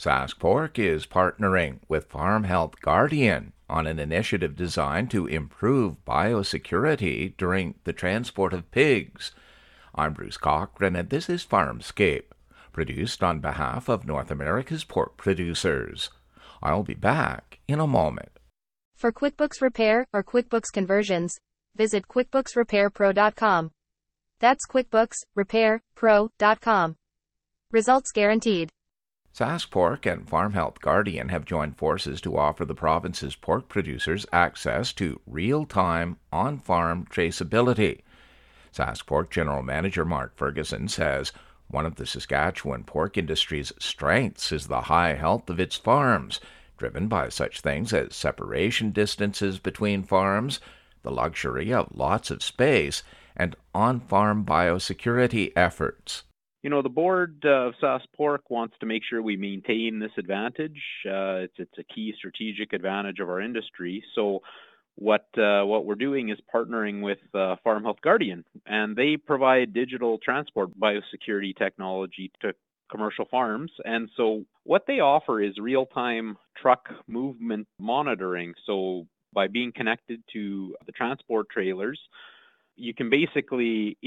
Sask Pork is partnering with Farm Health Guardian on an initiative designed to improve biosecurity during the transport of pigs. I'm Bruce Cochran, and this is Farmscape, produced on behalf of North America's pork producers. I'll be back in a moment. For QuickBooks Repair or QuickBooks conversions, visit QuickBooksRepairPro.com. That's QuickBooks Repair Pro.com. Results guaranteed. Sask Pork and Farm Health Guardian have joined forces to offer the province's pork producers access to real-time, on-farm traceability. Sask Pork General Manager Mark Ferguson says one of the Saskatchewan pork industry's strengths is the high health of its farms, driven by such things as separation distances between farms, the luxury of lots of space, and on-farm biosecurity efforts. You know, the board of Sask Pork wants to make sure we maintain this advantage. It's a key strategic advantage of our industry. So what we're doing is partnering with Farm Health Guardian, and they provide digital transport biosecurity technology to commercial farms. And so what they offer is real-time truck movement monitoring. So by being connected to the transport trailers, you can basically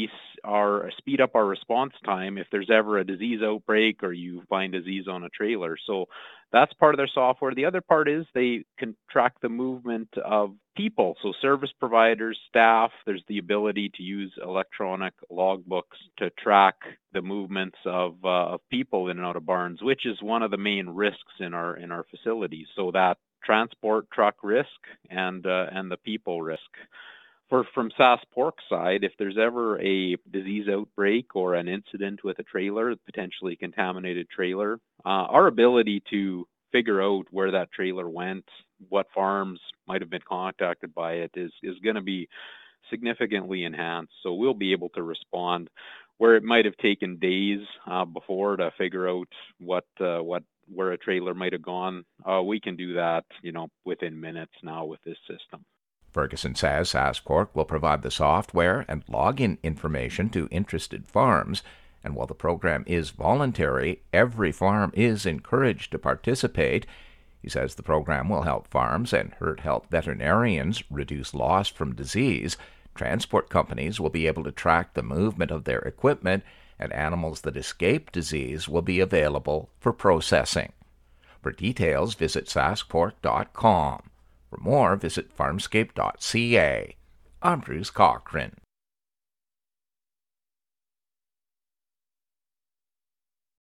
speed up our response time if there's ever a disease outbreak or you find disease on a trailer. So that's part of their software. The other part is they can track the movement of people. So service providers, staff, there's the ability to use electronic logbooks to track the movements of people in and out of barns, which is one of the main risks in our facilities. So that transport truck risk and the people risk. From Sask Pork's side, if there's ever a disease outbreak or an incident with a trailer, potentially contaminated trailer, our ability to figure out where that trailer went, what farms might have been contacted by it is going to be significantly enhanced. So we'll be able to respond where it might have taken days before to figure out where a trailer might have gone. We can do that, within minutes now with this system. Ferguson says Sask Pork will provide the software and login information to interested farms, and while the program is voluntary, every farm is encouraged to participate. He says the program will help farms and herd health veterinarians reduce loss from disease. Transport companies will be able to track the movement of their equipment, and animals that escape disease will be available for processing. For details, visit saskpork.com. For more, visit farmscape.ca. I'm Bruce Cochran.